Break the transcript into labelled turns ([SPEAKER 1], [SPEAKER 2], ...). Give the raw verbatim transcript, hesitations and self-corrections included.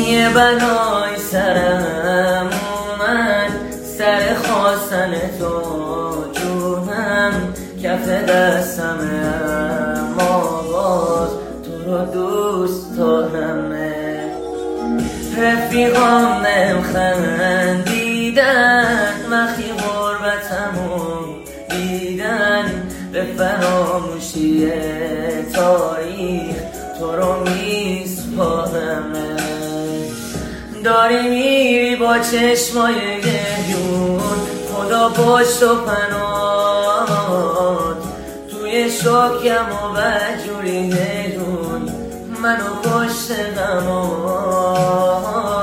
[SPEAKER 1] یه بلای سرم اومد سر خواستن تو جونم کف دستمه، اما باز تو رو دوست دارمه. رفیقام بهم خندیدن وقتی غربتمو دیدن، به فراموشی تاریخ تو رو میسپارمه. داری میری با چشمای گریون، خدا پشت و پناهت توی شوکم و بدجوری هیرون منو کشت غمات.